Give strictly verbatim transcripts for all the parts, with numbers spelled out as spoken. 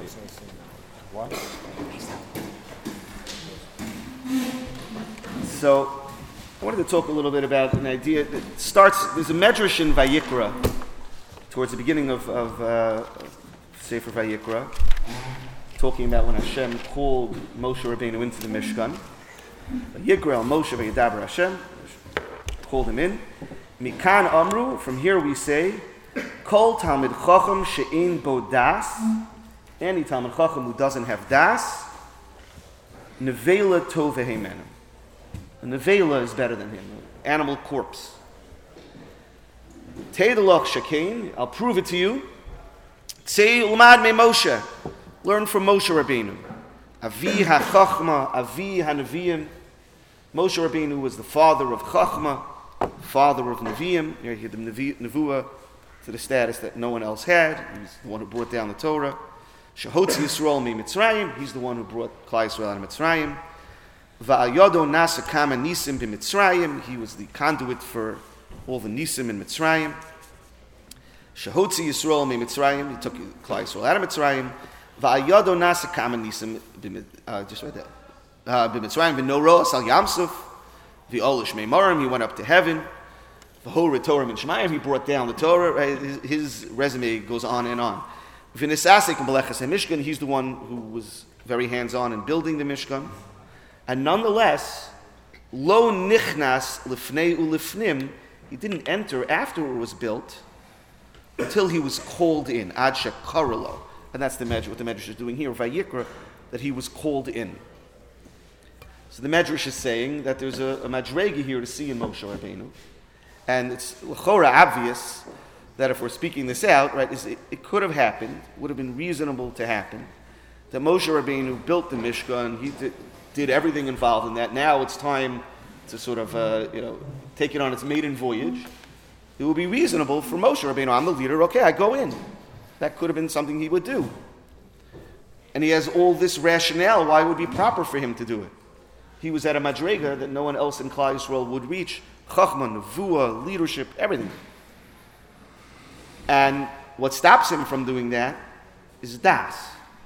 What? So, I wanted to talk a little bit about an idea that starts, there's a medrash in Vayikra, towards the beginning of, of uh, Sefer Vayikra, talking about when Hashem called Moshe Rabbeinu into the Mishkan. Vayikra al Moshe Vayedaber Hashem, called him in. Mikan Amru, from here we say, Kol Talmid Chacham She'ein Bo Das, any Talmid Chacham who doesn't have Das, Nevela Tov Vehemenu. A nevela is better than him, an animal corpse. Teidalach Shekain, I'll prove it to you. Say Umad me Moshe, learn from Moshe Rabbeinu. Avi HaChachma, Avi HaNeviim. Moshe Rabbeinu was the father of Chachma, father of Neviim. Here he had the Nevuah to the status that no one else had. He was the one who brought down the Torah. Shehotzi Yisrael mi Mitzrayim, he's the one who brought Klal Yisrael out of Mitzrayim. Va'ayodo nasa kama nisim b'Mitzrayim, he was the conduit for all the nisim in Mitzrayim. Shehotzi Yisrael mi Mitzrayim, he took Klal Yisrael out of Mitzrayim. Va'ayodo nasa kama nisim, uh, just right there. B'Mitzrayim v'noro asal Yamsuf, v'olish meimarim, he went up to heaven. V'hor Torah min Shemayim, he brought down the Torah. Right? His, his resume goes on and on. V'nisasek b'lechas ha-Mishkan, he's the one who was very hands-on in building the Mishkan. And nonetheless, lo nichnas lifnei ulifnim, he didn't enter after it was built until he was called in, ad shekarelo. And that's the medrash, what the medrash is doing here, Vayikra, that he was called in. So the medrash is saying that there's a, a madrega here to see in Moshe Rabbeinu. And it's l'chora obvious that if we're speaking this out, right, is it, it could have happened, would have been reasonable to happen, that Moshe Rabbeinu built the Mishkan, he did, did everything involved in that. Now it's time to sort of, uh, you know, take it on its maiden voyage. It would be reasonable for Moshe Rabbeinu, I'm the leader, okay, I go in. That could have been something he would do. And he has all this rationale why it would be proper for him to do it. He was at a madrega that no one else in Klal Yisrael would reach. Chachma, Nevuah, leadership, everything. And what stops him from doing that is das.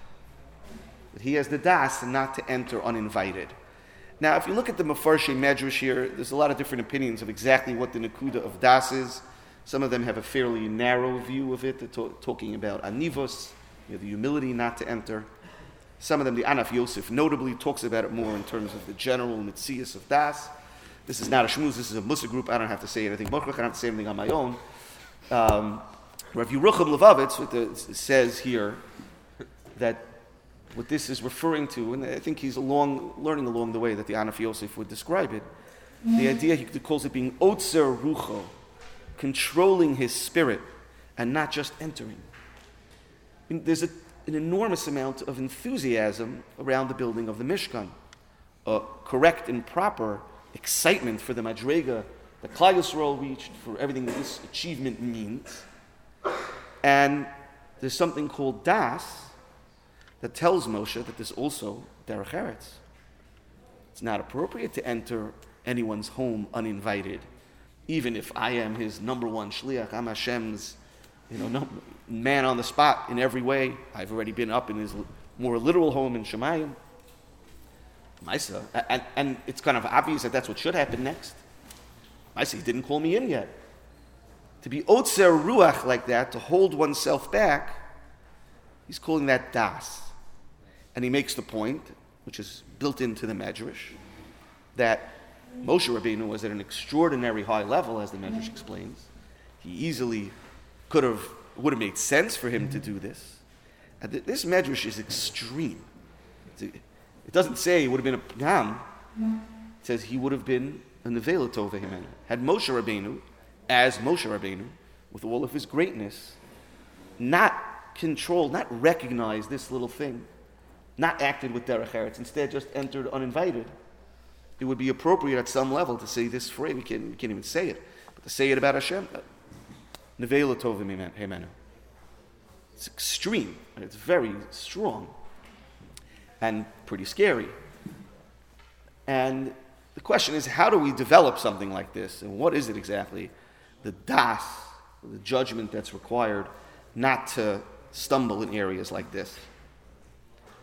That he has the das and not to enter uninvited. Now, if you look at the Mefarshei Medrash here, there's a lot of different opinions of exactly what the Nakuda of das is. Some of them have a fairly narrow view of it. They're to- talking about anivos, you know, the humility not to enter. Some of them, the Anaf Yosef, notably talks about it more in terms of the general mitzias of das. This is not a shmuz, this is a musa group. I don't have to say anything. I don't have to say anything on my own. Um, Rav Yerucham Levavitz what the, says here that what this is referring to, and I think he's along, learning along the way that the Anaf Yosef would describe it, the idea he calls it being otzer rucho, controlling his spirit and not just entering. I mean, there's a, an enormous amount of enthusiasm around the building of the Mishkan, a correct and proper excitement for the madrega that Klal Yisrael reached, for everything that this achievement means. And there's something called das that tells Moshe that there's also derech eretz. It's not appropriate to enter anyone's home uninvited, even if I am his number one shliach. I'm Hashem's, you know, no, man on the spot in every way. I've already been up in his more literal home in Shemayim. Maisa, and, and it's kind of obvious that that's what should happen next. Maisa, he didn't call me in yet. To be otzer ruach like that, to hold oneself back, he's calling that das. And he makes the point, which is built into the Medrash, that Moshe Rabbeinu was at an extraordinary high level, as the Medrash explains. He easily could have, would have made sense for him to do this. And th- this Medrash is extreme. It's a, It doesn't say he would have been a pnam. It says he would have been a nevela tova himenu. Had Moshe Rabbeinu, as Moshe Rabbeinu, with all of his greatness, not controlled, not recognized this little thing, not acted with derech eretz, instead just entered uninvited, it would be appropriate at some level to say this phrase. We can't, we can't even say it, but to say it about Hashem, nevela tova himenu. It's extreme, and it's very strong. And pretty scary. And the question is, how do we develop something like this? And what is it exactly? The das, the judgment that's required not to stumble in areas like this.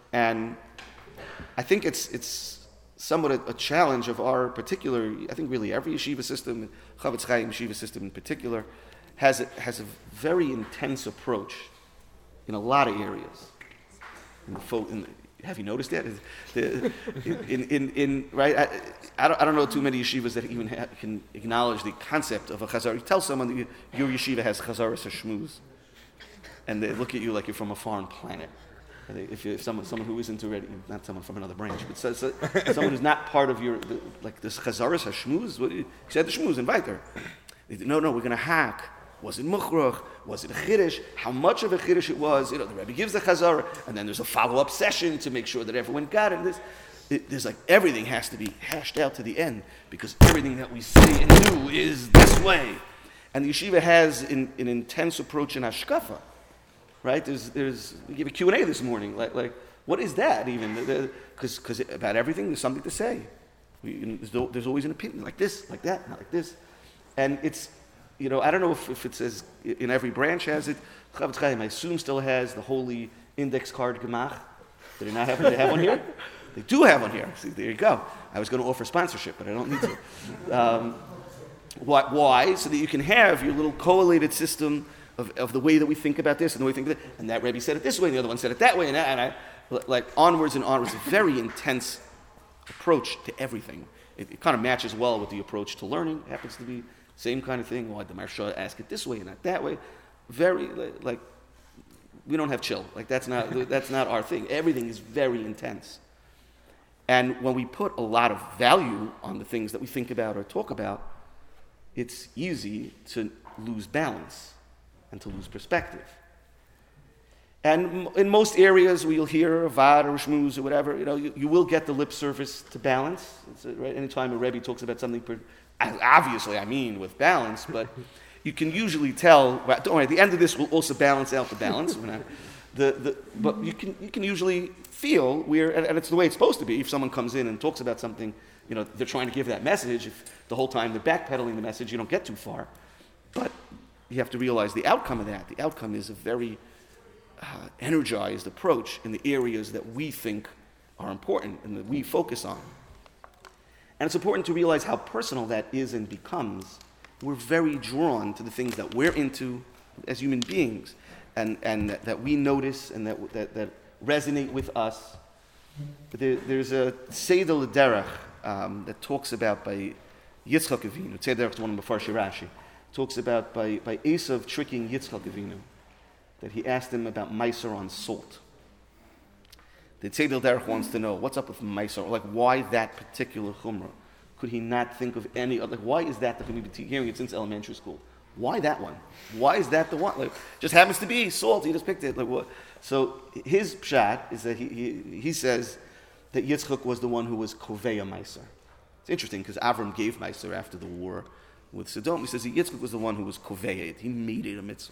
And I think it's it's somewhat a, a challenge of our particular, I think really every yeshiva system, Chavetz Chaim yeshiva system in particular, has a, has a very intense approach in a lot of areas. In the fo- in the, have you noticed that? The, in, in, in, right? I, I, don't, I don't know too many yeshivas that even ha- can acknowledge the concept of a chazar. You tell someone that you, your yeshiva has chazaras or shmuz, and they look at you like you're from a foreign planet. They, if, you, if someone, someone who isn't already, not someone from another branch, but so, so, someone who's not part of your, the, like this chazaras or shmuz, what, you said the shmuz, invite her. They, no, no, we're going to hack. Was it mukhrach? Was it a chiddush? How much of a chiddush it was? You know, the Rebbe gives the chazara, and then there's a follow-up session to make sure that everyone got it. This, it, there's like everything has to be hashed out to the end because everything that we say and do is this way. And the yeshiva has an, an intense approach in hashkafa, right? There's, there's we gave a Q and A this morning. Like, like what is that even? Because because about everything there's something to say. We, there's, there's always an opinion like this, like that, not like this, and it's. You know, I don't know if, if it says in every branch has it. Chavetz Chaim, I assume, still has the holy index card Gemach. Do they not have one? They have one here? They do have one here. See, there you go. I was going to offer sponsorship, but I don't need to. Um, why, why? So that you can have your little correlated system of, of the way that we think about this and the way we think of that. And that Rebbe said it this way, and the other one said it that way, and, that, and I, like onwards and onwards. A very intense approach to everything. It, it kind of matches well with the approach to learning. It happens to be same kind of thing. Why did the Maharsha ask it this way and not that way? Very like we don't have chill. Like that's not that's not our thing. Everything is very intense. And when we put a lot of value on the things that we think about or talk about, it's easy to lose balance and to lose perspective. And in most areas where you'll hear a vad or a shmuz or whatever, you know, you, you will get the lip service to balance. It's a, right? Anytime a Rebbe talks about something. Per, Obviously, I mean with balance, but you can usually tell. Well, don't worry. At the end of this, we'll also balance out the balance. We're not, the, the, but you can you can usually feel where, and, and it's the way it's supposed to be. If someone comes in and talks about something, you know, they're trying to give that message. If the whole time they're backpedaling the message, you don't get too far. But you have to realize the outcome of that. The outcome is a very uh, energized approach in the areas that we think are important and that we focus on. And it's important to realize how personal that is and becomes. We're very drawn to the things that we're into as human beings and, and that, that we notice and that, that, that resonate with us. But there, there's a Seder L'derech um, that talks about by Yitzchak Avinu. Seder is one of the Mefarshei Rashi. Talks about by, by Esav tricking Yitzchak Avinu, that he asked him about Meiser on salt. The Tzedel Derech wants to know, what's up with Meiser? Like, why that particular chumrah? Could he not think of any other? Like, why is that the chumrah? We've been hearing it since elementary school. Why that one? Why is that the one? Like, just happens to be salt. He just picked it. Like what? So his pshat is that he he, he says that Yitzchak was the one who was koveya Meiser. It's interesting because Avram gave Meiser after the war with Sodom. He says that Yitzchak was the one who was koveya it. He made it a mitzvah.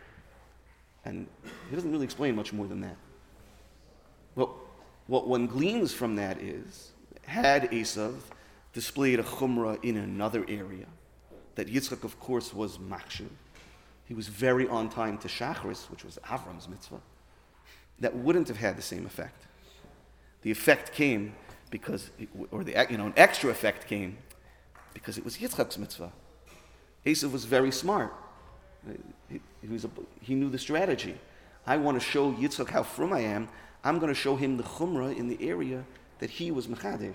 And he doesn't really explain much more than that. Well, what one gleans from that is, had Esav displayed a chumrah in another area, that Yitzchak, of course, was machshuv. He was very on time to Shacharis, which was Avram's mitzvah. That wouldn't have had the same effect. The effect came because, it, or the you know, an extra effect came because it was Yitzchak's mitzvah. Esav was very smart. He, he, was a, he knew the strategy. I want to show Yitzchak how frum I am. I'm going to show him the chumrah in the area that he was mechadesh.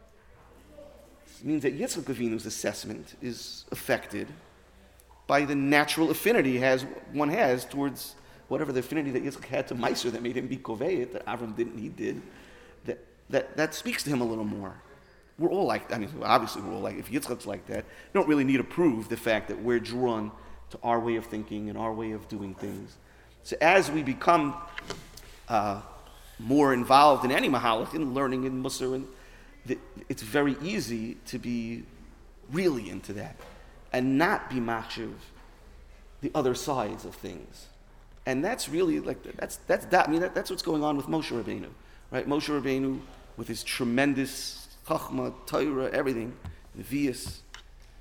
It means that Yitzchak Avinu's assessment is affected by the natural affinity has one has towards whatever the affinity that Yitzchak had to Meiser that made him be koveyet, that Avram didn't, he did. That, that, that speaks to him a little more. We're all like, I mean, obviously we're all like, if Yitzchak's like that, you don't really need to prove the fact that we're drawn to our way of thinking and our way of doing things. So as we become uh, more involved in any mahalach, in learning in Musar, and the, it's very easy to be really into that and not be machshuv the other sides of things. And that's really like, that's, that's that, I mean, that, that's what's going on with Moshe Rabbeinu, right? Moshe Rabbeinu with his tremendous chachma, Torah, everything, Nevi'us.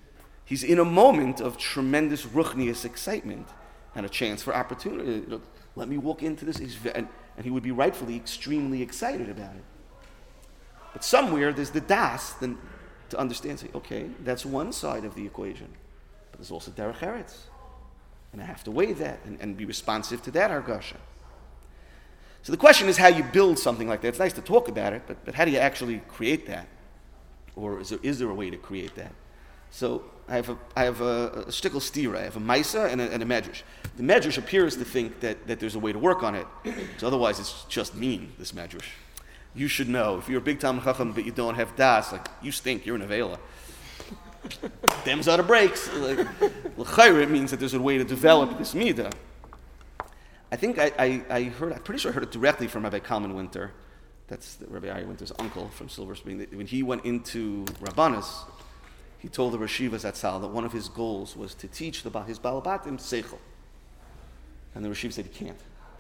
He's in a moment of tremendous ruchnius excitement and a chance for opportunity. Let me walk into this. And, and he would be rightfully extremely excited about it. But somewhere there's the das then to understand, say, okay, that's one side of the equation. But there's also derech eretz. And I have to weigh that and, and be responsive to that hargasha. So the question is how you build something like that. It's nice to talk about it, but, but how do you actually create that? Or is there, is there a way to create that? So I have a, I have a, a shtickle stira. I have a maisa and a, and a medrash. The medrash appears to think that, that there's a way to work on it. So otherwise it's just mean, this medrash. You should know, if you're a big Talmid Chacham but you don't have das, like, you stink, you're an avela. Them's out of breaks. Like, l'chayr, it means that there's a way to develop this midah. I think I, I, I heard, I'm pretty sure I heard it directly from Rabbi Kalman Winter. That's Rabbi Ari Winter's uncle from Silver Spring. When he went into Rabbanis, he told the Rashivas at Sal that one of his goals was to teach the, his Balabatim Seichel. And the Rashiv said, he can't.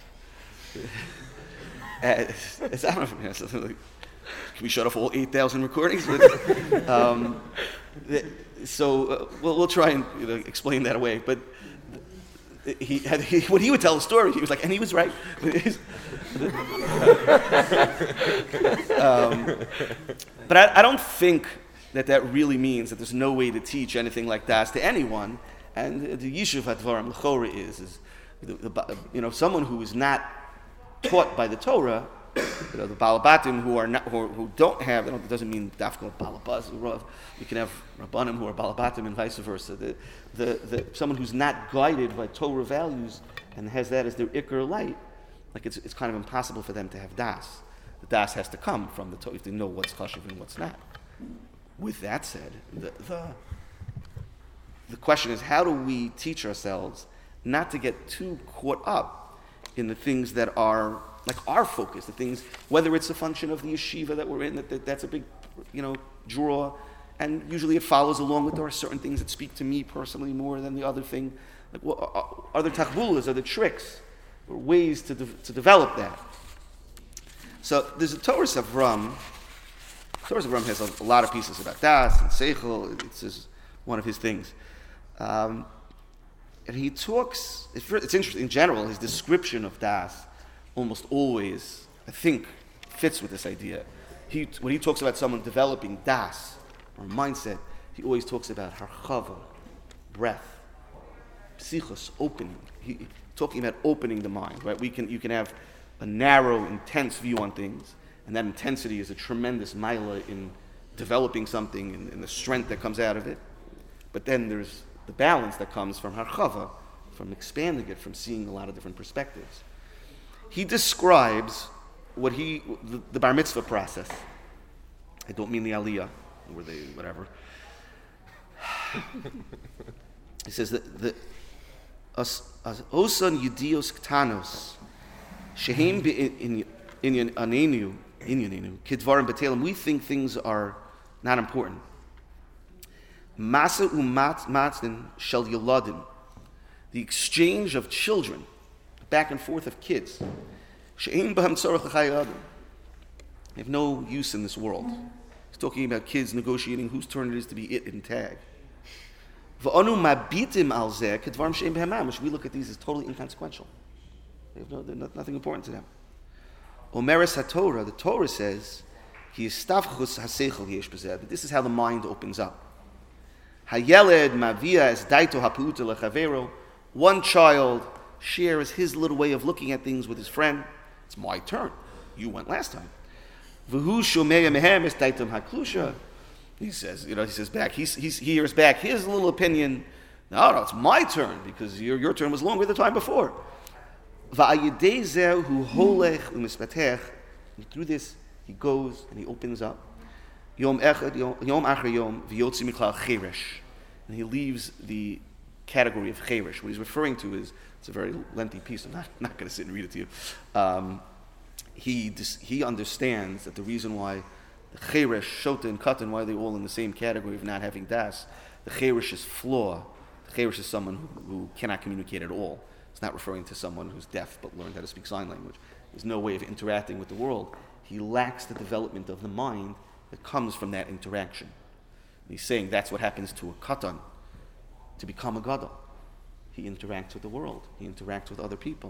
uh, it's, I don't know, it's like, can we shut off all eight thousand recordings? But, um, so uh, we'll, we'll try and you know, explain that away. But he, had, he, when he would tell the story, he was like, and he was right. um, but I, I don't think that that really means that there's no way to teach anything like das to anyone. And the Yishuv Hadvarim L'chora is, is the, the, you know, someone who is not taught by the Torah, you know, the Balabatim who are not, who, who don't have, it doesn't mean dafka Balabas, you can have Rabbanim who are Balabatim and vice versa. The, the, the, someone who's not guided by Torah values and has that as their ikar light, like it's, it's kind of impossible for them to have das. The das has to come from the Torah, if they know what's chashuv and what's not. With that said, the, the, the question is, how do we teach ourselves not to get too caught up in the things that are like our focus, the things, whether it's a function of the yeshiva that we're in, that, that that's a big, you know, draw, and usually it follows along with there are certain things that speak to me personally more than the other thing. Like, what are, are there tachbulas, are there tricks, or ways to de- to develop that? So there's a Torah Avram. Torah Avram has a, a lot of pieces about das and seichel. It's his, one of his things. Um, and he talks, it's, it's interesting, in general, his description of das almost always, I think, fits with this idea. He, when he talks about someone developing das, or mindset, he always talks about harchava, breath, psichos, opening. He, talking about opening the mind, right? We can, you can have a narrow, intense view on things, and that intensity is a tremendous maila in developing something and, and the strength that comes out of it. But then there's the balance that comes from harchava, from expanding it, from seeing a lot of different perspectives. He describes what he, the, the bar mitzvah process. I don't mean the aliyah, or the whatever. He says that the osan yudios ktanos shehem inyan anenu inyanenu kidvarim betelim. We think things are not important. Masa umat matzin shel yeladim. The exchange of children, back and forth of kids. She'ein b'hem tzorach l'chay adam. They have no use in this world. He's talking about kids negotiating whose turn it is to be it in tag. V'anu mabitim al zeh kedvarim she'ein b'hem mamish. We look at these as totally inconsequential. They have no, they're not, nothing important to them. Omeres HaTorah, the Torah says, Ki yistavchus haseichel yesh b'zeh. But this is how the mind opens up. Hayeled mavia es daito haputa lechavero. One child shares his little way of looking at things with his friend. It's my turn. You went last time. V'hu shomeya mehem es daitom haklusha. He says, you know, he says back, he's, he's, he hears back his little opinion. No, no, it's my turn because your, your turn was longer the time before. Va'ayidei zeh hu holech u'mispatech. Through this, he goes and he opens up. Yom echad, yom achar yom, v'yotzi miklal cheresh. And he leaves the category of cheresh. What he's referring to is, it's a very lengthy piece, I'm not, not going to sit and read it to you. Um, he dis, he understands that the reason why the cheresh, shota, and katan, why they're all in the same category of not having das, the cheresh is flaw. The cheresh is someone who, who cannot communicate at all. It's not referring to someone who's deaf but learned how to speak sign language. There's no way of interacting with the world. He lacks the development of the mind that comes from that interaction. And he's saying that's what happens to a katan, to become a gadol. He interacts with the world. He interacts with other people.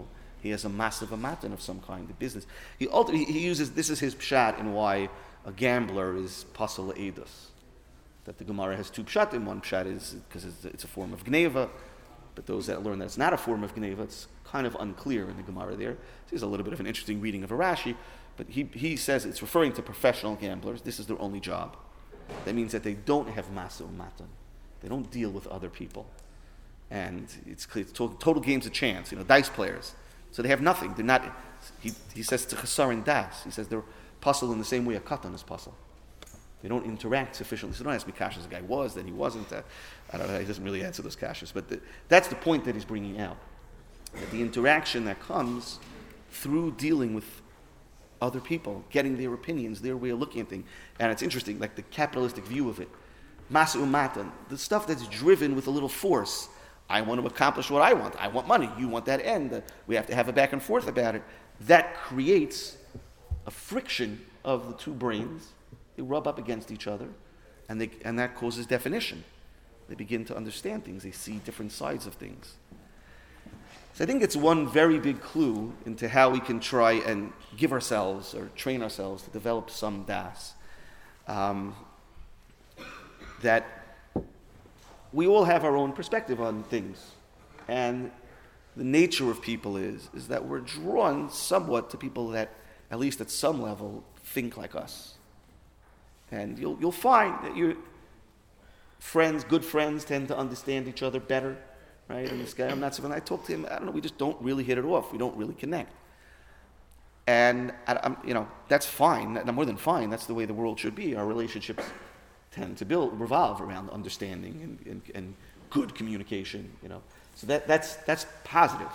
he has a massive amatan of some kind, the business. He, ultimately, he uses, this is his pshat in why a gambler is pasal edus. That the Gemara has two pshatim. One pshat is because it's, it's a form of gneva, but those that learn that it's not a form of gneva, it's kind of unclear in the Gemara there. So here's a little bit of an interesting reading of a Rashi, but he, he says it's referring to professional gamblers. This is their only job. That means that they don't have masu matan. They don't deal with other people. And it's, it's total, total games of chance, you know, dice players. So they have nothing. They're not, he, he says to Chesarin Das, he says they're puzzle in the same way a katan is puzzle. They don't interact sufficiently. So don't ask me kashas the guy was, then he wasn't. Uh, I don't know, he doesn't really answer those kashas. But the, that's the point that he's bringing out. That the interaction that comes through dealing with other people, getting their opinions, their way of looking at things. And it's interesting, like the capitalistic view of it. Masu matan, the stuff that's driven with a little force. I want to accomplish what I want. I want money. You want that end. We have to have a back and forth about it. That creates a friction of the two brains. They rub up against each other, and, they, and that causes definition. They begin to understand things. They see different sides of things. So I think it's one very big clue into how we can try and give ourselves or train ourselves to develop some das. Um, that we all have our own perspective on things. And the nature of people is, is that we're drawn somewhat to people that, at least at some level, think like us. And you'll you'll find that your friends, good friends, tend to understand each other better, right? And this guy, I'm not, when I talk to him, I don't know, we just don't really hit it off. We don't really connect. And, I, I'm, you know, that's fine. That, more than fine. That's the way the world should be. Our relationships tend to build, revolve around understanding and, and, and good communication, you know. So that, that's, that's positive.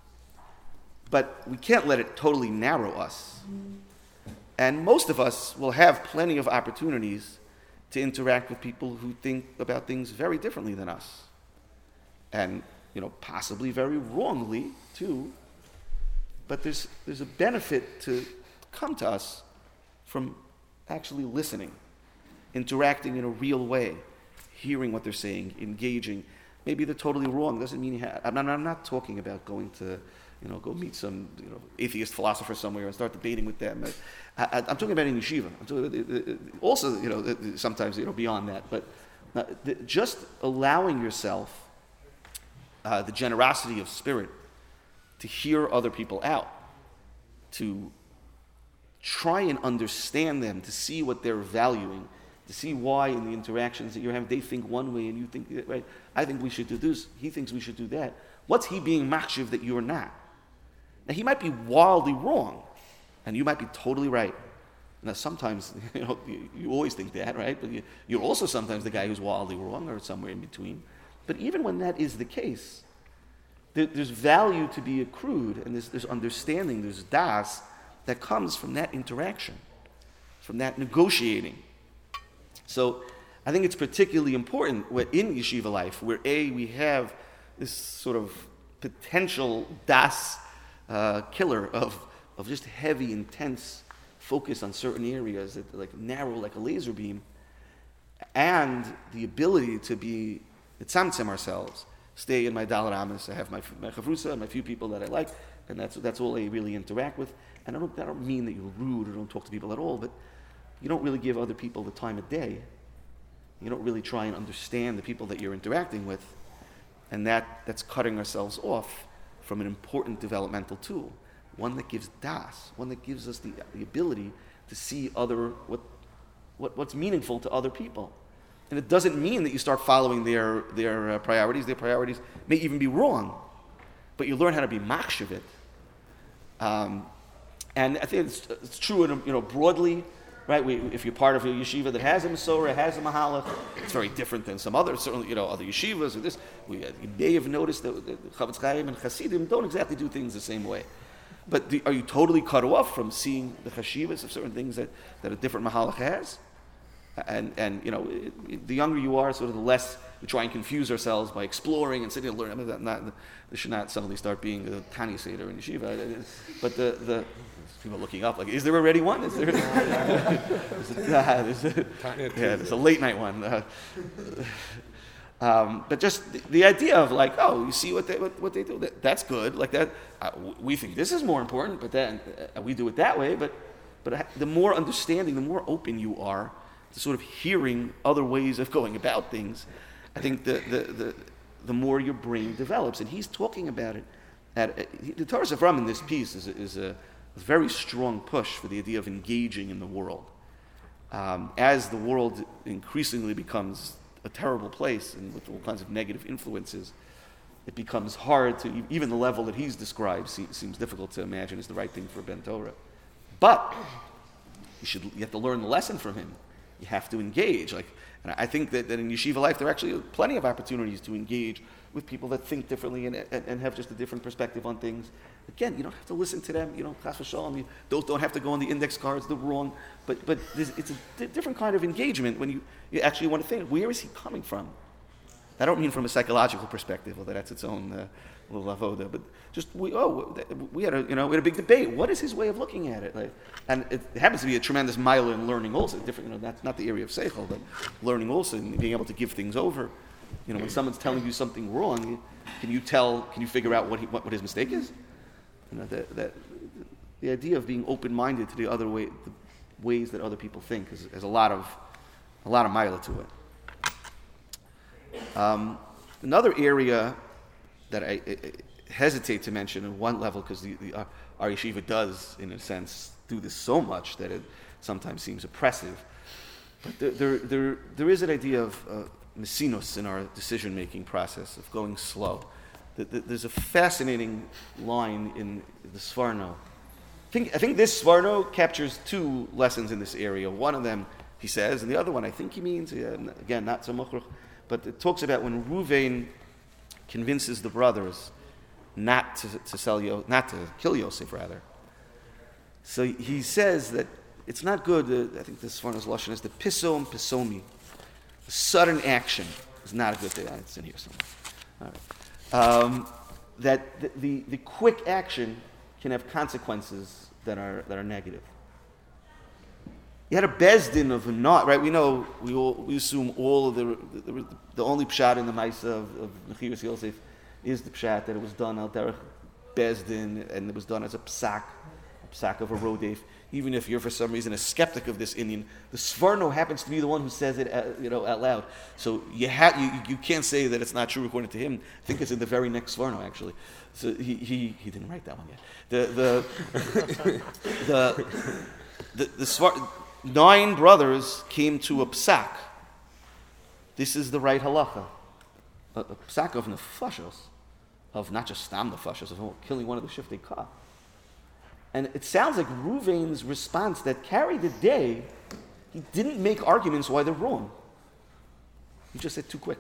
But we can't let it totally narrow us. And most of us will have plenty of opportunities to interact with people who think about things very differently than us. And, you know, possibly very wrongly, too. But there's there's a benefit to come to us from actually listening, interacting in a real way, hearing what they're saying, engaging. Maybe they're totally wrong. Doesn't mean you have, I'm not, I'm not talking about going to, you know, go meet some, you know, atheist philosopher somewhere and start debating with them. I, I, I'm talking about in yeshiva. I'm talking, also, you know, sometimes, you know, beyond that. But uh, the, just allowing yourself uh, the generosity of spirit to hear other people out, to try and understand them, to see what they're valuing, to see why in the interactions that you're having, they think one way and you think, right, I think we should do this, he thinks we should do that. What's he being machshiv that you're not? Now, he might be wildly wrong, and you might be totally right. Now, sometimes, you know, you, you always think that, right? But you, you're also sometimes the guy who's wildly wrong or somewhere in between. But even when that is the case, there, there's value to be accrued, and there's, there's understanding, there's das that comes from that interaction, from that negotiating. So I think it's particularly important in yeshiva life, where A, we have this sort of potential das uh, killer of, of just heavy, intense focus on certain areas that like narrow like a laser beam, and the ability to be mitzamtzem ourselves, stay in my dalar amas. I have my my chavrusa and my few people that I like, and that's that's all I really interact with. And I don't, I don't mean that you're rude or don't talk to people at all, but you don't really give other people the time of day. You don't really try and understand the people that you're interacting with, and that, that's cutting ourselves off from an important developmental tool, one that gives das, one that gives us the, the ability to see other what, what what's meaningful to other people. And it doesn't mean that you start following their their uh, priorities. Their priorities may even be wrong, but you learn how to be machshav it. Um, and I think it's, it's true, in, you know, broadly. Right, we, if you're part of a yeshiva that has a Masorah, has a Mahalach, it's very different than some other, certainly, you know, other yeshivas or this. We, uh, you may have noticed that Chavetz Chaim and Hasidim don't exactly do things the same way. But the, are you totally cut off from seeing the chashivas of certain things that, that a different Mahalach has? And, and you know, it, it, the younger you are, sort of the less we try and confuse ourselves by exploring and sitting and learning. I mean, that not, this should not suddenly start being a Tanya Seder in yeshiva. But the, the people looking up, like, is there already one? Is there? there's a, uh, there's a, yeah, there's a late night one. Uh, Um, but just the, the idea of like, oh, you see what they what, what they do, that, that's good. Like that, uh, we think this is more important, but then uh, we do it that way. But but the more understanding, the more open you are to sort of hearing other ways of going about things, I think the the the, the more your brain develops. And he's talking about it. At, uh, the Torah Avram in this piece is, is a very strong push for the idea of engaging in the world. Um, as the world increasingly becomes a terrible place and with all kinds of negative influences, it becomes hard to, even the level that he's described seems difficult to imagine is the right thing for Ben Torah. But you should you have to learn the lesson from him. You have to engage. Like, and I think that, that in yeshiva life there are actually plenty of opportunities to engage with people that think differently and, and, and have just a different perspective on things. Again, you don't have to listen to them. You know, chas v'shalom, you don't, don't have to go on the index cards. They're wrong. But but it's a di- different kind of engagement when you, you actually want to think, where is he coming from? I don't mean from a psychological perspective, although that's its own uh, little avoda. But just we oh we had a you know we had a big debate. What is his way of looking at it? Like, and it happens to be a tremendous mile in learning also. Different, you know, that's not the area of seichel, but learning also and being able to give things over. You know, when someone's telling you something wrong, can you tell? Can you figure out what he, what, what his mistake is? You know, that, that the idea of being open-minded to the other way, the ways that other people think, is, is a lot of a lot of mila to it. Um, another area that I, I, I hesitate to mention at one level, because the, the, our, our yeshiva does, in a sense, do this so much that it sometimes seems oppressive. But there, there, there, there is an idea of uh, mesinos in our decision-making process, of going slow. There's a fascinating line in the Sforno. I think, I think this Sforno captures two lessons in this area. One of them, he says, and the other one, I think he means, again, not so much, but it talks about when Ruvain convinces the brothers not to, to sell Yo, not to kill Yosef, rather. So he says that it's not good. Uh, I think this Sforno's lashon is the pisom pisomi. The sudden action is not a good thing. It's in here somewhere. All right. Um, that the, the, the quick action can have consequences that are that are negative. You had a bezdin of a not right. We know we all, we assume all of the the, the only pshat in the Maisa of, of Mechiras Yosef is the pshat that it was done al derech bezdin and it was done as a psak, a psak of a rodef. Even if you're for some reason a skeptic of this Indian, the Sforno happens to be the one who says it, uh, you know, out loud. So you have you, you can't say that it's not true according to him. I think it's in the very next Sforno actually. So he he, he didn't write that one yet. The the the the, the Sfor- nine brothers came to a psak. This is the right halacha. A, a psak of nefashos, of not just stam nefashos, of killing one of the shiftei ka. And it sounds like Ruvain's response that carried the day, he didn't make arguments why they're wrong. He just said too quick.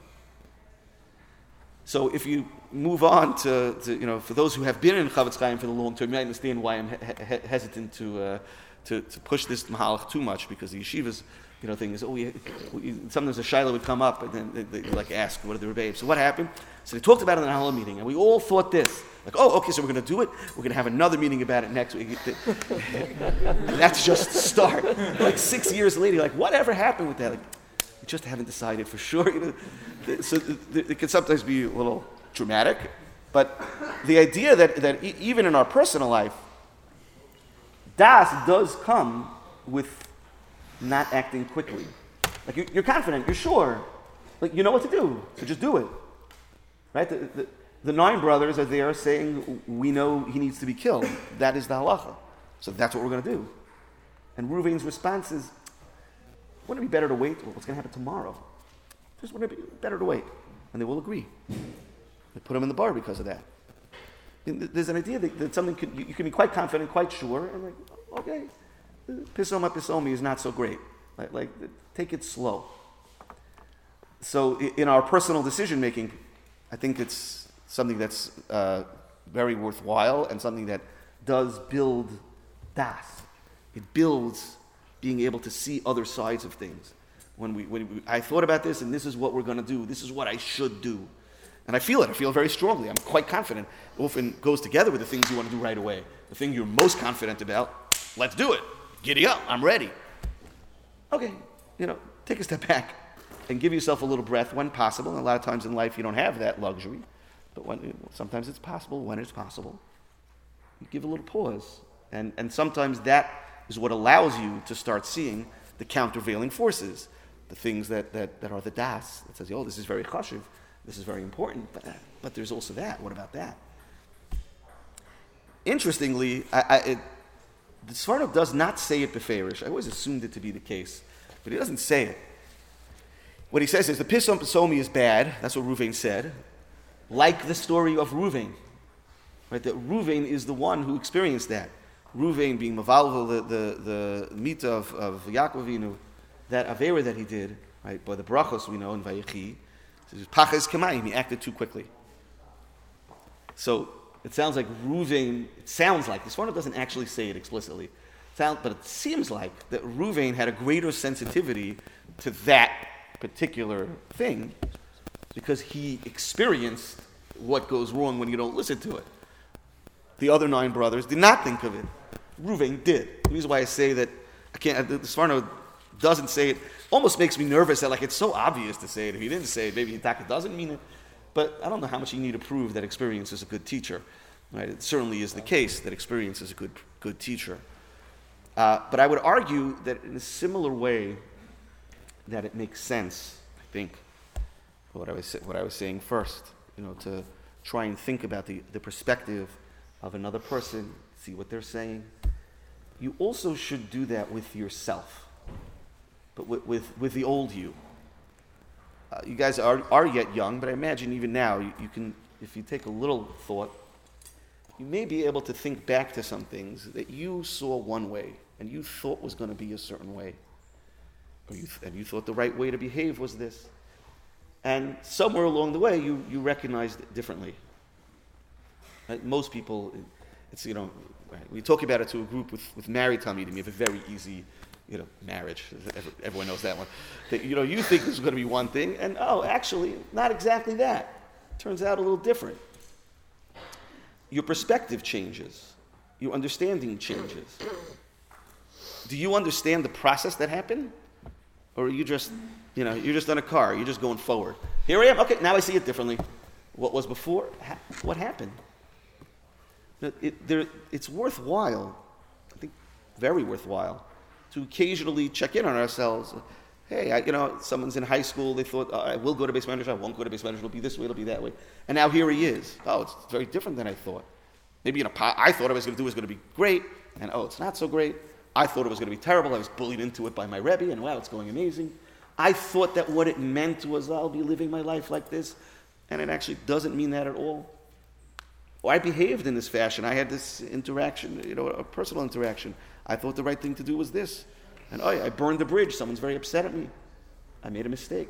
So if you move on to, to you know, for those who have been in Chavetz Chaim for the long term, you might understand why I'm he- he- hesitant to, uh, to to push this mahalach too much, because the yeshiva's you know thing is, oh, we, we, sometimes a shaila would come up and then they, they like ask, what are the rebbeim? So what happened? So they talked about it in the Hallel meeting, and we all thought this. Like, oh, okay, so we're going to do it. We're going to have another meeting about it next week. And that's just the start. Like six years later, like, whatever happened with that? Like, we just haven't decided for sure. You know, so it can sometimes be a little dramatic, but the idea that, that even in our personal life, das does come with not acting quickly. Like you, you're confident, you're sure, like you know what to do, so just do it. Right? The, the, the nine brothers are there saying, we know he needs to be killed. That is the halacha. So that's what we're going to do. And Ruvain's response is, wouldn't it be better to wait? Well, what's going to happen tomorrow? Just wouldn't it be better to wait? And they will agree. They put him in the bar because of that. And there's an idea that, that something could, you, you can be quite confident, quite sure, and like, okay, pisoma pisomi is not so great. Like, like, take it slow. So in our personal decision making, I think it's something that's uh, very worthwhile and something that does build das. It builds being able to see other sides of things. When we, when we, I thought about this and this is what we're going to do. This is what I should do. And I feel it. I feel it very strongly. I'm quite confident. It often goes together with the things you want to do right away. The thing you're most confident about, let's do it. Giddy up. I'm ready. Okay, you know, take a step back. and give yourself a little breath when possible. And a lot of times in life you don't have that luxury, but when, sometimes it's possible when it's possible. You give a little pause. And, and sometimes that is what allows you to start seeing the countervailing forces, the things that, that, that are the das, that says, oh, this is very chashuv, this is very important, but, but there's also that. What about that? Interestingly, I, I, it, the Sforno does not say it beferish. I always assumed it to be the case, but he doesn't say it. What he says is the Pisom Pasomi is bad. That's what Ruvain said. Like the story of Ruvain. Right? That Ruvain is the one who experienced that. Ruvain being Mavalvel, the, the, the mita of, of Yaakov Avinu, that Avera that he did, right? By the brachos we know in Vayechi, Pachas Kamayim, he acted too quickly. So it sounds like Ruvain, it sounds like, the Sforno doesn't actually say it explicitly, sound, but it seems like that Ruvain had a greater sensitivity to that particular thing because he experienced what goes wrong when you don't listen to it. The other nine brothers did not think of it. Ruvain did. The reason why I say that I can't, the Sforno doesn't say it, almost makes me nervous that like it's so obvious to say it. If he didn't say it, maybe Hitaka doesn't mean it. But I don't know how much you need to prove that experience is a good teacher. Right? It certainly is the case that experience is a good good teacher. Uh, but I would argue that in a similar way that it makes sense, I think, what I was what I was saying first, you know, to try and think about the, the perspective of another person, see what they're saying. You also should do that with yourself, but with with, with the old you. Uh, you guys are, are yet young, but I imagine even now you, you can, if you take a little thought, you may be able to think back to some things that you saw one way and you thought was going to be a certain way, or you th- and you thought the right way to behave was this, and somewhere along the way you you recognized it differently. Right? Most people, it's you know, right, we talk about it to a group with with married talmidim. You have a very easy. You know, marriage. Everyone knows that one. That, you know, you think this is going to be one thing, and oh, actually, not exactly that. Turns out a little different. Your perspective changes. Your understanding changes. Do you understand the process that happened, or are you just, you know, you're just on a car. You're just going forward. Here I am. Okay, now I see it differently. What was before? Ha- what happened? It, it, there, it's worthwhile. I think very worthwhile. To occasionally check in on ourselves. Hey, I, you know, someone's in high school, they thought, oh, I will go to base manager, I won't go to base manager, it'll be this way, it'll be that way. And now here he is. Oh, it's very different than I thought. Maybe, you know, I thought I was going to do was going to be great, and oh, it's not so great. I thought it was going to be terrible, I was bullied into it by my Rebbe, and wow, it's going amazing. I thought that what it meant was, oh, I'll be living my life like this, and it actually doesn't mean that at all. Or I behaved in this fashion, I had this interaction, you know, a personal interaction. I thought the right thing to do was this. And oh, yeah, I burned the bridge. Someone's very upset at me. I made a mistake.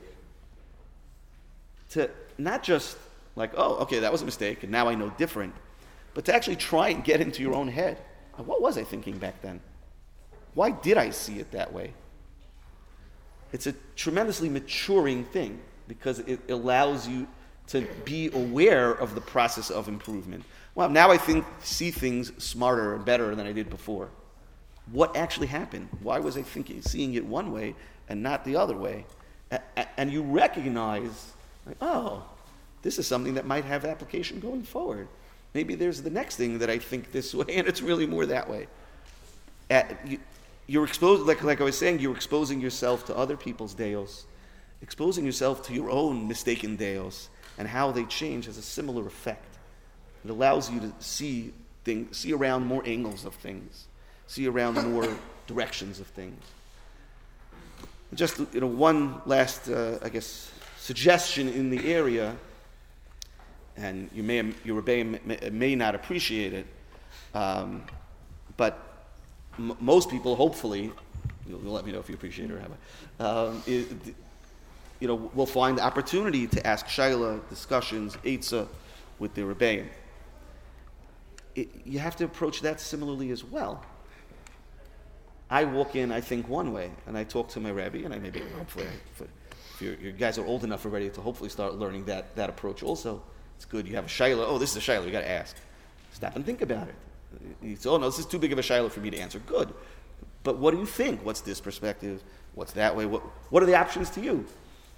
To not just like, oh, okay, that was a mistake, and now I know different, but to actually try and get into your own head. What was I thinking back then? Why did I see it that way? It's a tremendously maturing thing because it allows you to be aware of the process of improvement. Well, now I think see things smarter and better than I did before. What actually happened? Why was I thinking, seeing it one way and not the other way? A- a- and you recognize, like, oh, this is something that might have application going forward. Maybe there's the next thing that I think this way, and it's really more that way. At, you, you're exposed, like, like I was saying, you're exposing yourself to other people's deos, exposing yourself to your own mistaken deos, and how they change has a similar effect. It allows you to see things, see around more angles of things. See around more directions of things. Just you know, one last, uh, I guess, suggestion in the area, and you may your Rebbe may, may not appreciate it, um, but m- most people, hopefully, you'll, you'll let me know if you appreciate it or have um, it, you know, will find the opportunity to ask Shaila discussions, Eitzah, with the Rebbe. It, you have to approach that similarly as well. I walk in, I think one way, and I talk to my Rebbe, and I maybe, hopefully, I, if you're, you guys are old enough already to hopefully start learning that, that approach also. It's good. You have a shayla. Oh, this is a shayla. You got to ask. Stop and think about it. You say, oh, no, this is too big of a shayla for me to answer. Good. But what do you think? What's this perspective? What's that way? What, what are the options to you?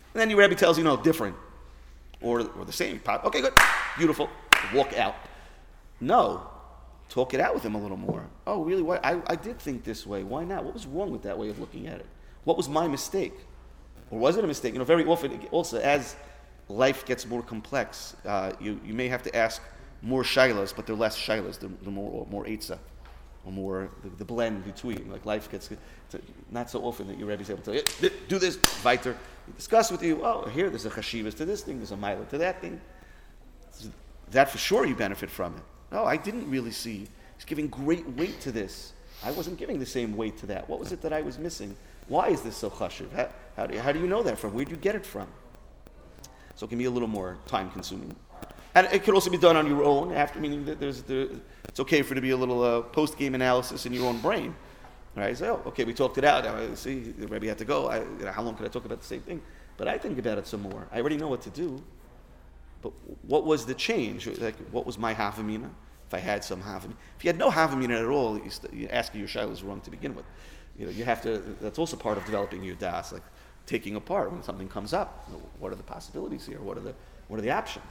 And then your Rebbe tells you, no, different. Or, or the same. Okay, good. Beautiful. Walk out. No. Talk it out with him a little more. Oh, really? Why? I, I did think this way. Why not? What was wrong with that way of looking at it? What was my mistake? Or was it a mistake? You know, very often, also, as life gets more complex, uh, you, you may have to ask more shilas, but they're less shilas, the, the more more eitzah, or more the, the blend between. Like life gets to, not so often that your Rebbe is able to say, do this, weiter. We discuss with you, oh, here there's a chashivas to this thing, there's a mila to that thing. That for sure you benefit from it. No, I didn't really see. He's giving great weight to this. I wasn't giving the same weight to that. What was it that I was missing? Why is this so chashiv? How, how, do you, how do you know that from? Where do you get it from? So it can be a little more time consuming. And it could also be done on your own, after, meaning that there's the, it's okay for it to be a little uh, post-game analysis in your own brain. Right? So, oh, okay, we talked it out. I see, the Rebbe had to go. I, you know, how long could I talk about the same thing? But I think about it some more. I already know what to do. But what was the change? Like, what was my havamina? If I had some havamina. If you had no havamina at all, you, st- you ask your shayla is wrong to begin with. You know, you have to, that's also part of developing your das, like taking apart when something comes up. You know, what are the possibilities here? What are the, what are the options?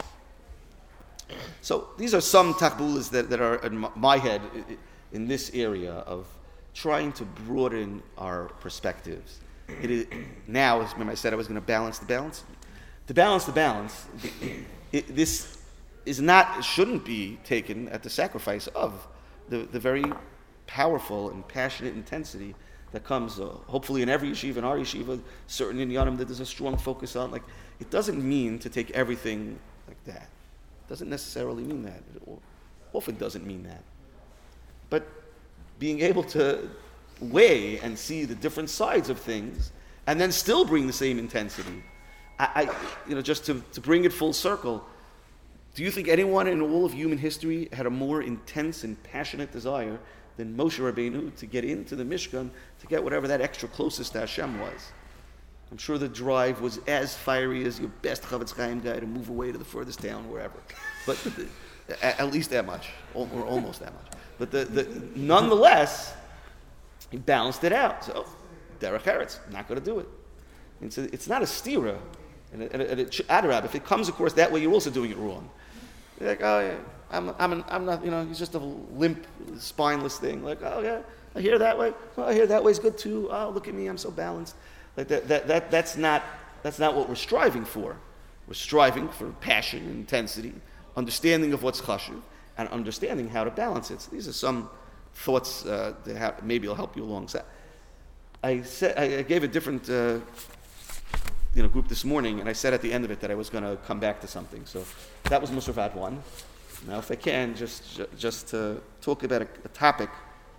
So these are some takbulas that, that are in my head in this area of trying to broaden our perspectives. It is, now, as remember I said I was going to balance the balance. To balance the balance, it, this is not, shouldn't be taken at the sacrifice of the, the very powerful and passionate intensity that comes, uh, hopefully in every yeshiva, in our yeshiva, certain in Yanim that there's a strong focus on. Like, it doesn't mean to take everything like that. It doesn't necessarily mean that. It often doesn't mean that. But being able to weigh and see the different sides of things and then still bring the same intensity. I, I you know, just to, to bring it full circle, do you think anyone in all of human history had a more intense and passionate desire than Moshe Rabbeinu to get into the Mishkan, to get whatever that extra closest to Hashem was? I'm sure the drive was as fiery as your best Chavetz Chaim guy to move away to the furthest town, wherever. But at, at least that much, or, or almost that much. But the, the, nonetheless, he balanced it out. So, Derech Eretz, not going to do it. And so it's not a stira. And, and, and it, Adarab, if it comes, of course, that way, you're also doing it wrong. You're like, oh, yeah, I'm, I'm, an, I'm not, you know, he's just a limp, spineless thing. Like, oh, yeah, I hear that way. Well, I hear that way's good too. Oh, look at me, I'm so balanced. Like that, that, that that's not, that's not what we're striving for. We're striving for passion, intensity, understanding of what's chashuv, and understanding how to balance it. So these are some thoughts uh, that have, maybe will help you along. So I said, I gave a different, uh, you know, group this morning, and I said at the end of it that I was going to come back to something. So that was Musarvat one. Now, if I can, just just to talk about a, a topic.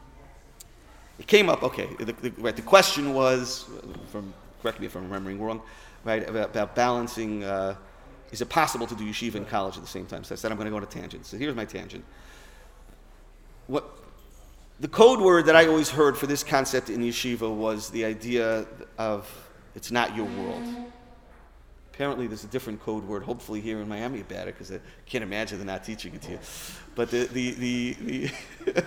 It came up, okay, the, the, right, the question was, from, correct me if I'm remembering wrong, right, about, about balancing, uh, is it possible to do yeshiva and college at the same time? So I said I'm going to go on a tangent. So here's my tangent. What the code word that I always heard for this concept in yeshiva was the idea of it's not your world. Apparently there's a different code word, hopefully here in Miami about it, because I can't imagine they're not teaching it to you. But the, the, the, the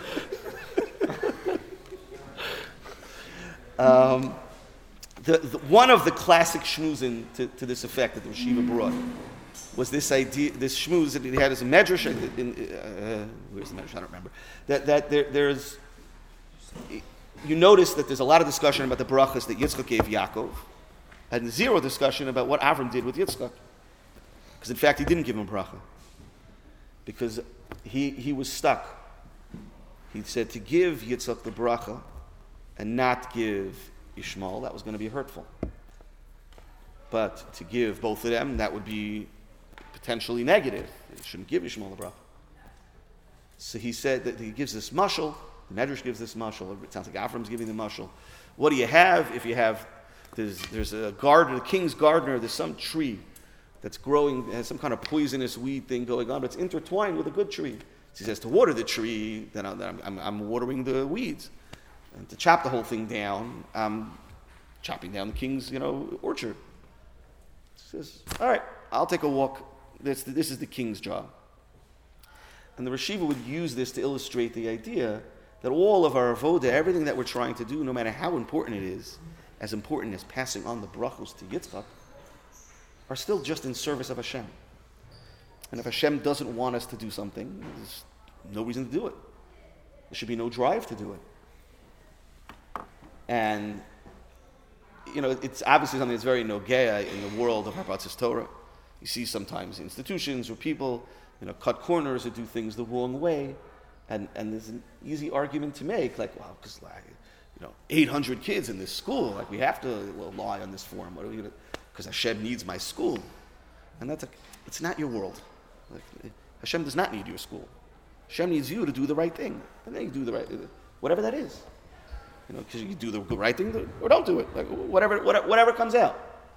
Um, the, the, one of the classic shmuzin to, to this effect that the Yeshiva brought was this idea, this shmuz that he had as a medrash. In, uh, where's the medrash? I don't remember. That that there, there's, you notice that there's a lot of discussion about the brachas that Yitzchak gave Yaakov, and zero discussion about what Avram did with Yitzchak. Because in fact he didn't give him bracha, because he he was stuck. He said to give Yitzchak the bracha and not give Ishmael, that was going to be hurtful. But to give both of them, that would be potentially negative. He shouldn't give Ishmael the bracha. So he said that he gives this mashal, the Medrash gives this mashal, it sounds like Avram's giving the mashal. What do you have if you have, there's, there's a garden, a king's gardener, there's some tree that's growing, has some kind of poisonous weed thing going on, but it's intertwined with a good tree. So he says to water the tree, then I'm, I'm, I'm watering the weeds. And to chop the whole thing down, I'm chopping down the king's, you know, orchard. He says, all right, I'll take a walk. This, this is the king's job. And the Rashiva would use this to illustrate the idea that all of our avoda, everything that we're trying to do, no matter how important it is, as important as passing on the brachos to Yitzchak, are still just in service of Hashem. And if Hashem doesn't want us to do something, there's no reason to do it. There should be no drive to do it. And, you know, it's obviously something that's very nogea in the world of Harbatzis Torah. You see sometimes institutions or people, you know, cut corners or do things the wrong way. And, and there's an easy argument to make, like, well, because, like, you know, eight hundred kids in this school, like, we have to rely on this form. What are we going to, because Hashem needs my school. And that's a, it's not your world. Like, Hashem does not need your school. Hashem needs you to do the right thing. And then you do the right, whatever that is. You know, because you do the right thing or don't do it. Like, whatever, whatever, whatever comes out.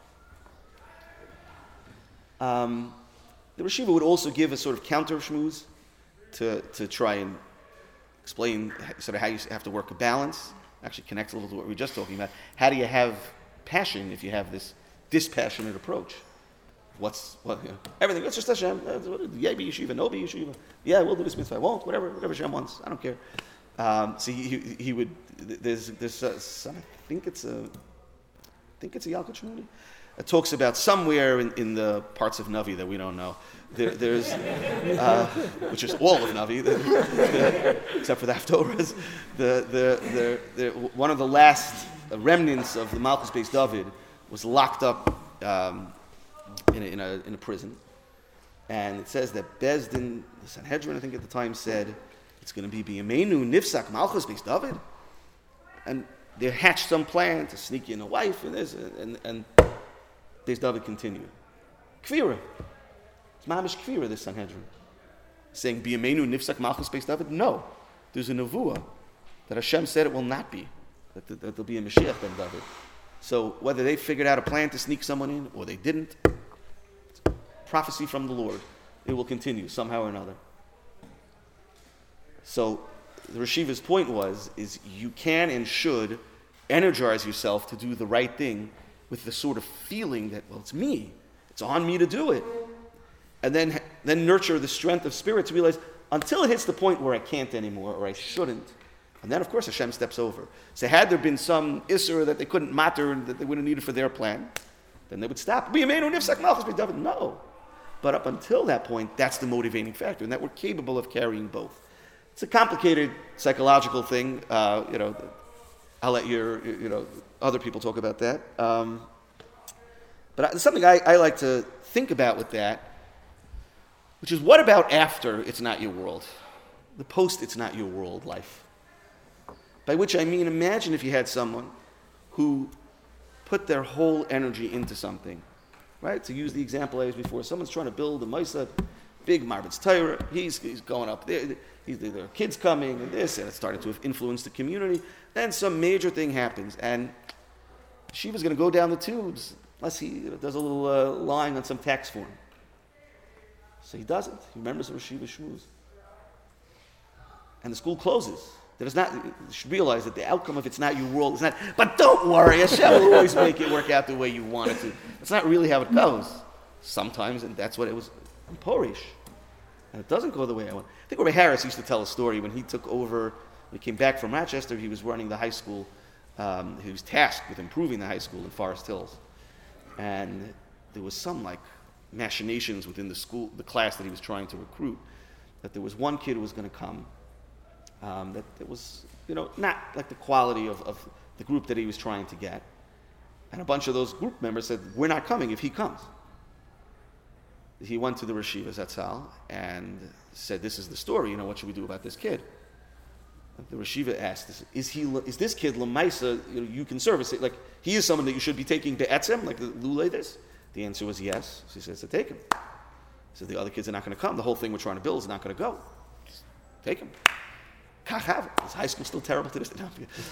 Um, the Reshiva would also give a sort of counter shmooze to, to try and explain sort of how you have to work a balance. Actually connects a little to what we were just talking about. How do you have passion if you have this dispassionate approach? What's what? You know, everything. It's just Hashem. Yeah, be yeshiva. No, be yeshiva. Yeah, we'll do this mitzvah. I won't. Whatever. Whatever Hashem wants. I don't care. Um, so he, he he would. There's there's uh, some. I think it's a. I think it's a Yalkut Shmoni. It talks about somewhere in, in the parts of Navi that we don't know. There, there's, uh, which is all of Navi, the, the, except for the Haftorahs. The, the, the, the, one of the last remnants of the Malchus Beis David was locked up um, in, a, in, a, in a prison. And it says that Bezdin, the Sanhedrin, I think at the time, said, it's going to be B'yameinu Nifsak Malchus Beis David. And they hatched some plan to sneak in a wife and this, and, and Beis David continued. Kvira. It's mamish kvira, this Sanhedrin. Saying, B'yameinu nifsak malchus Beis David? No. There's a nevuah that Hashem said it will not be. That, that, that there'll be a Mashiach ben David. So whether they figured out a plan to sneak someone in or they didn't, prophecy from the Lord. It will continue somehow or another. So the Reshiva's point was, is you can and should energize yourself to do the right thing with the sort of feeling that, well, it's me. It's on me to do it. And then, then nurture the strength of spirit to realize, until it hits the point where I can't anymore, or I shouldn't, and then, of course, Hashem steps over. So had there been some Isser that they couldn't matter, that they wouldn't need it for their plan, then they would stop. No. But up until that point, that's the motivating factor, and that we're capable of carrying both. It's a complicated psychological thing. Uh, you know, I'll let your, you know, other people talk about that. Um, but it's something I, I like to think about with that, which is, what about after it's not your world? The post it's not your world life. By which I mean, imagine if you had someone who put their whole energy into something, right? To use the example I used before, someone's trying to build a Maisa, big Marbitz Torah, he's, he's going up there, he's, there are kids coming and this, and it started to influence the community. Then some major thing happens, and Shiva's going to go down the tubes unless he does a little uh, lying on some tax form. So he doesn't. He remembers the Shiva Shmuz. And the school closes. That is not, you should realize that the outcome of it's not your world is not, but don't worry, Hashem will always make it work out the way you want it to. That's not really how it goes. Sometimes, and that's what it was in Porish. And it doesn't go the way I want. I think Rabbi Harris used to tell a story when he took over, when he came back from Rochester, he was running the high school. Um, he was tasked with improving the high school in Forest Hills. And there was some like machinations within the school, the class that he was trying to recruit, that there was one kid who was going to come um, that, that was, you know, not like the quality of, of the group that he was trying to get. And a bunch of those group members said, we're not coming if he comes. He went to the Reshiva Zatzal and said, this is the story, you know, what should we do about this kid? The Reshiva asked, is he? Is this kid Lamaisa, you know, you can service it? Like, he is someone that you should be taking be'etzem, like the Lule this? The answer was yes. So he says to take him. He said, the other kids are not going to come. The whole thing we're trying to build is not going to go. Just take him. Is high school still terrible to this day?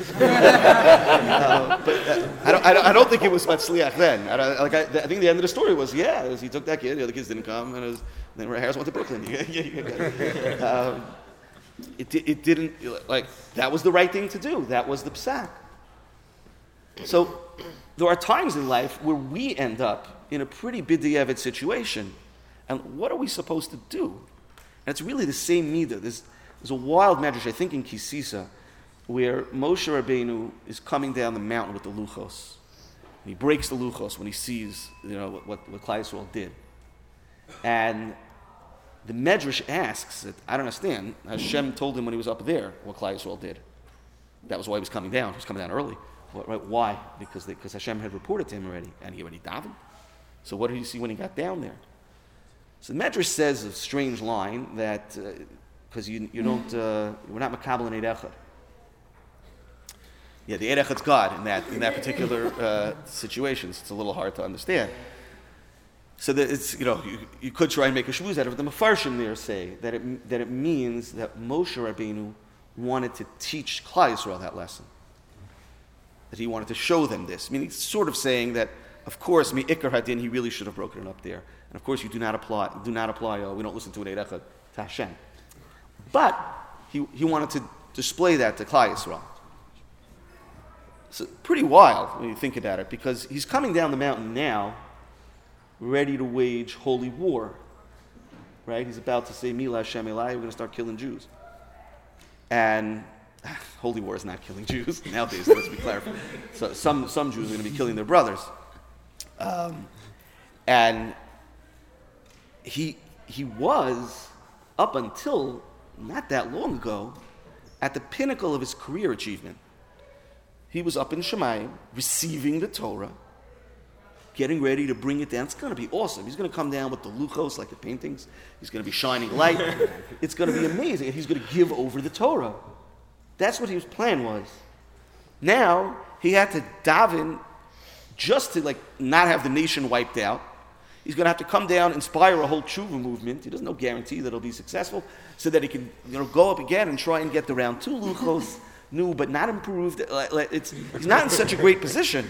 uh, but uh, I, don't, I, don't, I don't think it was Matzliach then. I, don't, like I, I think the end of the story was, yeah, was he took that kid, the other kids didn't come, and it was, then Harris went to Brooklyn. um, it, it didn't, like, that was the right thing to do. That was the psak. So there are times in life where we end up in a pretty b'diavad situation. And what are we supposed to do? And it's really the same midah. There's, there's a wild medrash, I think in Kisisa, where Moshe Rabbeinu is coming down the mountain with the Luchos. He breaks the luchos when he sees, you know, what, what, what Klal Yisrael did. And the Medrash asks, that, I don't understand, Hashem told him when he was up there what Klal Yisrael did. That was why he was coming down. He was coming down early. Right? Why? Because they, because Hashem had reported to him already, and he already davened. So what did he see when he got down there? So the Medrash says a strange line that, because uh, you, you don't, uh, we're not makabel in Eid Echad. Yeah, the Eid Echad's God in that in that particular uh, situation. So it's a little hard to understand. So that it's, you know, you, you could try and make a shvuz out of it. The Mefarshim there say that it that it means that Moshe Rabbeinu wanted to teach Klal Yisrael that lesson. That he wanted to show them this. I mean, he's sort of saying that, of course, mi'ikar hadin, he really should have broken it up there. And of course, you do not apply, do not apply, oh, we don't listen to an Eid Echad to Hashem. But he, he wanted to display that to Klal Yisrael. It's pretty wild when you think about it, because he's coming down the mountain now, ready to wage holy war. Right? He's about to say, Mila Hashem Elai, we're going to start killing Jews. And holy war is not killing Jews nowadays, let's be clear. So some, some Jews are going to be killing their brothers. Um, and he, he was, up until not that long ago, at the pinnacle of his career achievement. He was up in Shemayim, receiving the Torah, getting ready to bring it down. It's going to be awesome. He's going to come down with the luchos, like the paintings. He's going to be shining light. It's going to be amazing. And he's going to give over the Torah. That's what his plan was. Now, he had to daven just to like not have the nation wiped out. He's going to have to come down, inspire a whole tshuva movement. He doesn't no guarantee that it'll be successful, so that he can, you know, go up again and try and get the round two luchos, new but not improved. It's, he's not in such a great position.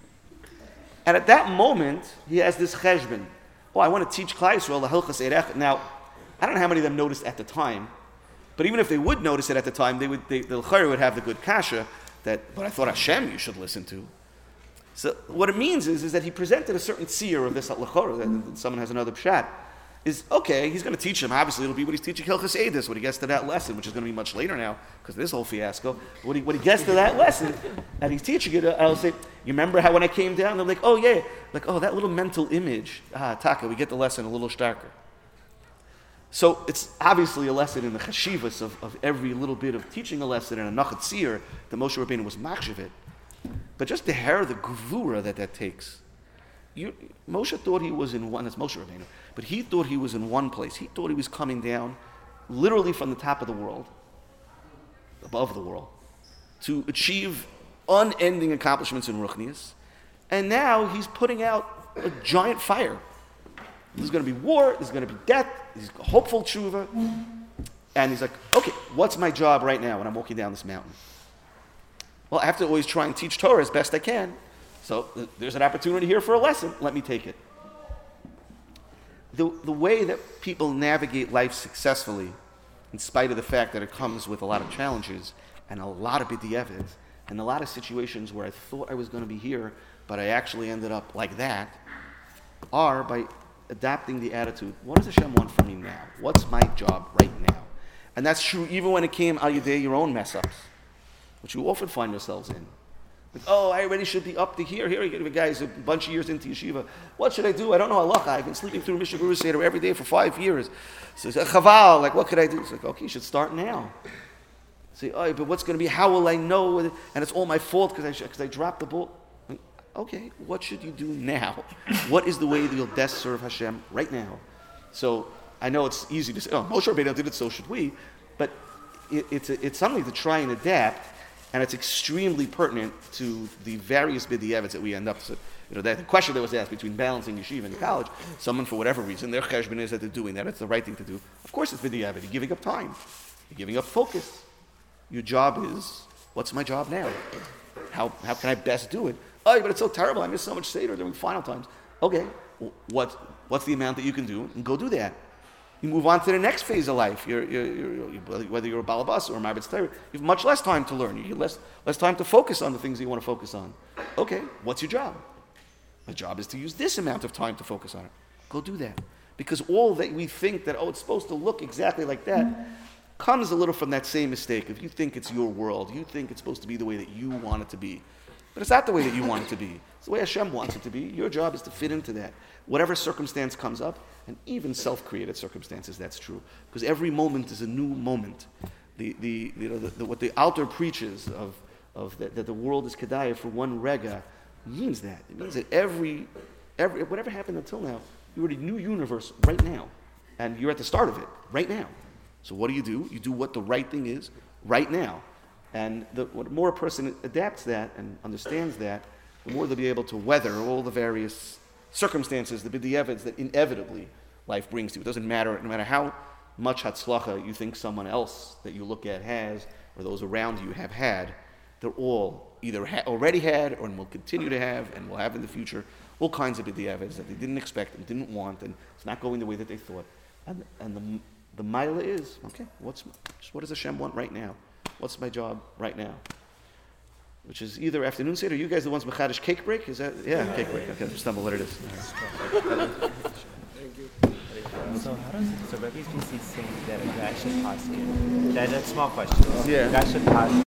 And at that moment, he has this cheshbon. Oh, I want to teach Klal Yisrael the Hilchas Eid Echad. Now, I don't know how many of them noticed at the time, but even if they would notice it at the time, they would, they, the L'chayr would have the good kasha that, but I thought Hashem you should listen to. So what it means is, is that he presented a certain seer of this L'chayr, that someone has another pshat, is, okay, he's going to teach him. Obviously, it'll be what he's teaching Hilchas Eidus when he gets to that lesson, which is going to be much later now, because of this whole fiasco. When he, when he gets to that lesson, and he's teaching it, I'll say, you remember how when I came down, they're like, oh yeah, like, oh, that little mental image. Ah, Taka, we get the lesson a little starker. So it's obviously a lesson in the chashivas of, of every little bit of teaching a lesson and a nachat seer that Moshe Rabbeinu was machshavit. But just to hear the gvura that that takes. You, Moshe thought he was in one, that's Moshe Rabbeinu, but he thought he was in one place. He thought he was coming down literally from the top of the world, above the world, to achieve unending accomplishments in Ruchnius. And now he's putting out a giant fire. There's going to be war, there's going to be death, he's hopeful tshuva. And he's like, okay, what's my job right now when I'm walking down this mountain? Well, I have to always try and teach Torah as best I can. So there's an opportunity here for a lesson. Let me take it. The, the way that people navigate life successfully, in spite of the fact that it comes with a lot of challenges and a lot of b'diavad, and a lot of situations where I thought I was going to be here, but I actually ended up like that, are by adapting the attitude, what does Hashem want from me now? What's my job right now? And that's true even when it came al yedei your own mess-ups, which you often find yourselves in. Like, oh, I already should be up to here. Here, you get a guy who's a bunch of years into yeshiva. What should I do? I don't know halacha. I've been sleeping through Mishnah Berurah Seder every day for five years. So, chaval, like, what could I do? It's like, okay, you should start now. Say, oh, but what's going to be? How will I know? And it's all my fault because I, because I dropped the ball. Like, okay, what should you do now? What is the way that you'll best serve Hashem right now? So I know it's easy to say, oh, Moshe Rabbeinu did it, so should we. But it, it's, a, it's something to try and adapt. And it's extremely pertinent to the various b'diavets that we end up. So, you know, that the question that was asked between balancing yeshiva and college, someone for whatever reason, their cheshbon is that they're doing that. It's the right thing to do. Of course, it's b'diavet. You're giving up time. You're giving up focus. Your job is, what's my job now? How how can I best do it? Oh, but it's so terrible. I miss so much Seder during final times. Okay, what what's the amount that you can do? And go do that. You move on to the next phase of life. You're, you're, you're, you're, whether you're a balabas or a marbitz Torah, you have much less time to learn. You have less, less time to focus on the things that you want to focus on. Okay, what's your job? My job is to use this amount of time to focus on it. Go do that. Because all that we think that, oh, it's supposed to look exactly like that, comes a little from that same mistake. If you think it's your world, you think it's supposed to be the way that you want it to be. But it's not the way that you want it to be. It's the way Hashem wants it to be. Your job is to fit into that. Whatever circumstance comes up, and even self-created circumstances, that's true. Because every moment is a new moment. The, the, you know, the, the, what the Alter preaches of, of that, that the world is kedaya for one rega means that. It means that every, every, whatever happened until now, you're in a new universe right now. And you're at the start of it right now. So what do you do? You do what the right thing is right now. And the what more a person adapts that and understands that, the more they'll be able to weather all the various circumstances, the b'di'eveds that inevitably life brings to you. It doesn't matter, no matter how much hatzlacha you think someone else that you look at has, or those around you have had, they're all either ha- already had or will continue to have and will have in the future all kinds of b'di'eveds that they didn't expect and didn't want, and it's not going the way that they thought. And, and the the maila is, okay, what's just what does Hashem want right now? What's my job right now? Which is either afternoon seder. You guys the ones mechadish cake break? Is that yeah, yeah cake break? Okay, just stumble what it is. Thank you. So how does so Rebbe's P C saying that a guy should pass it? That, that's a small question. Yeah. A guy should pass